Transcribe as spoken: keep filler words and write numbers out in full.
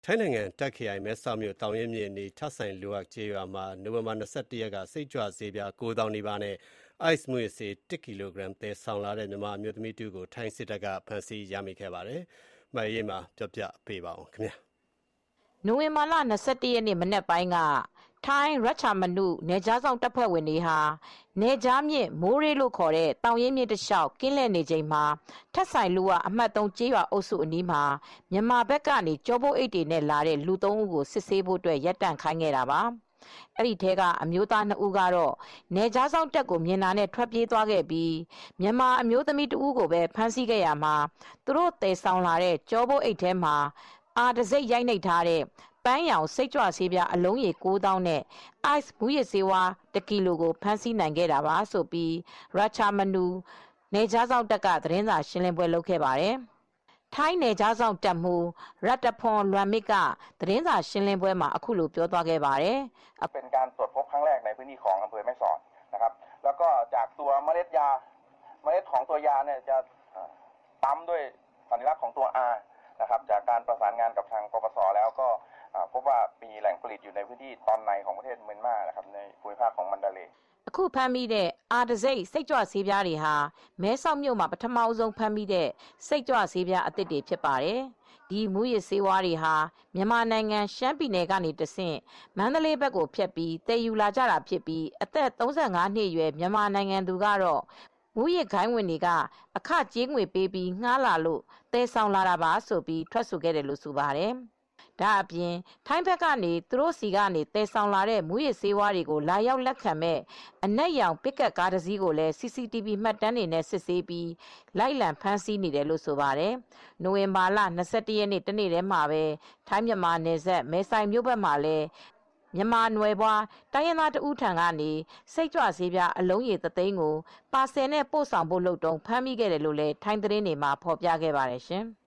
ထိုင်းနိုင်ငံတာ့ခ်ခရိုင်မဲဆောက်မြို့တောင်ရင်မြစ်အနီးထဆိုင်လူဝကျေးရွာမှာနိုဝင်ဘာ၂၁ရက်ကစိတ်ကြွဆေးပြားကိုးသောင်းနီးပါးနဲ့ Ice မူးယစ်ဆေးတစ်ကီလိုဂရမ်သယ်ဆောင်လာတဲ့မြန်မာအမျိုးသမီးတဦးကိုထိုင်းစစ်တပ်ကဖမ်းဆီးရမိခဲ့ပါတယ်။မအေးအေးမာပြောပြပေးပါဦးခင်ဗျာ။နိုဝင်ဘာလ၂၁ရက်နေ့မနက်ပိုင်းကထိုင်းရချာမနုနယ်ခြားစောင့်တပ်ဖွဲ့ဝင်တွေဟာနယ်ခြားမြစ်မိုးရေးလို့ခေါ်တဲ့တောင်ရင်မြစ်တစ်လျှောက်ကင်းလှည့်နေချိန်မှာထက်ဆိုင်လူဝအမှတ်သုံးကျေးရွာအုပ်စုအနီးမှာမြန်မာဘက်ကနေကြောပိုးအိတ်တွေနဲ့လာတဲ့လူသုံးဦးကိုစစ်ဆေးဖို့အတွက်ရပ်တန့်ခိုင်းခဲ့တာပါ။အဲ့ဒီထဲကအမျိုးသားနှစ်ဦးကတော့နယ်ခြားစောင့်တပ်ကိုမြင်တာနဲ့ထွက်ပြေးသွားခဲ့ပြီးမြန်မာအမျိုးသမီးတဦးကိုပဲဖမ်းဆီးခဲ့ရမှာသူတို့တည်ဆောင်လာတဲ့ကြောပိုးအိတ်ထဲမှာအာတစိတ်ရိုက်နှိပ်ထားတဲ့ပန်းရောင်စိတ်ကြွဆေးပြားအလုံးရေကိုးသောင်းနဲ့ Ice မူးယစ်ဆေးဝါးတစ်ကီလိုကိုဖမ်းဆီးနိုင်ခဲ့တာပါဆိုပြီးရချာမနူနယ်ခြားစောင့်တပ်ကသတင်းစာရှင်းလင်းပွဲလုပ်ခဲ့ပါတယ်။ထိုင်းနယ်ခြားစောင့်တပ်မှူးရတဖွန်လွမ်မစ်ကသတင်းစာရှင်းလင်းပွဲမှာအခုလိုပြောသွားခဲ့ပါတယ်။เป็นการตรวจพบครั้งแรกในพื้นที่ของอำเภอแม่สอดนะครับแล้วก็จากตัวเมล็ดยาเมล็ดของตัวยาเนี่ยจะปั๊มด้วยสัญลักษณ์ของตัว R นะครับจากการประสานงานกับทางปปสแล้วก็พบว่ามีแหล่งผลิตอยู่ในพื้นที่ตอนในของประเทศเมียนมานะครับในภูมิภาคของมันดาเลย์အခုဖမ်းမိတဲ့အာတစိတ်စိတ်ကြွဆေးပြားတွေဟာမဲဆောက်မြို့မှာပထမဆုံးဖမ်းမိတဲ့စိတ်ကြွဆေးပြားအသစ်တွေဖြစ်ပါတယ်။ဒီမူရစ်ဆေးဝါးတွေဟာမြန်မာနိုင်ငံရှမ်းပြည်နယ်ကနေတဆင့်မန္တလေးဘက်ကိုဖြတ်ပြီးတည်ယူလာကြတာဖြစ်ပြီးအသက်၃၅နှစ်အရွယ်မြန်မာနိုင်ငံသူကတော့မူရစ်ခိုင်းဝင်တွေကအခကြေးငွေပေးပြီးငှားလာလို့တည်ဆောင်လာတာပါဆိုပြီးထွက်ဆိုခဲ့တယ်လို့ဆိုပါတယ်။ဒါအပြင်ထိုင်းဘက်ကနေသူတို့စီကနေတည်ဆောင်လာတဲ့မူရစ်ဆေးဝါးတွေကိုလာရောက်လက်ခံမဲ့အနက်ရောင်ပစ်ကတ်ကားတစ်စီးကိုလည်း စီ စီ တီ ဗီ မှတ်တမ်းတွေနဲ့စစ်ဆေးပြီးလိုက်လံဖမ်းဆီးနေတယ်လို့ဆိုပါတယ်။နိုဝင်ဘာလ၂၁ရက်နေ့တနေ့တည်းမှာပဲထိုင်းမြန်မာနယ်စပ်မဲဆိုင်မြို့ဘက်မှာလည်းမြန်မာနွယ်ဘွားတိုင်းရင်းသားတဦးထံကနေစိတ်ကြွဆေးပြားအလုံးရေသသိန်းကိုပါဆယ်နဲ့ပို့ဆောင်ဖို့လုပ်တုန်းဖမ်းမိခဲ့တယ်လို့လည်းထိုင်းသတင်းတွေမှာဖော်ပြခဲ့ပါတယ်ရှင်။